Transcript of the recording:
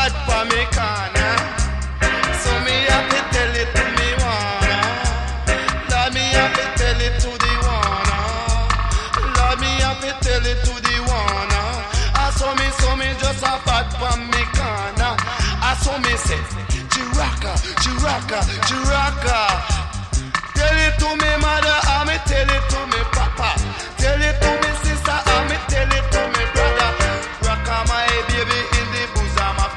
bad for me corner. So me have to tell it to me wanna. Lord, me have to tell it to the wanna. Lord, me have to tell it to the wanna. I saw me just a bad for me corner. I saw me say, Chiraka, Chiraka, Chiraka. Tell it to me mother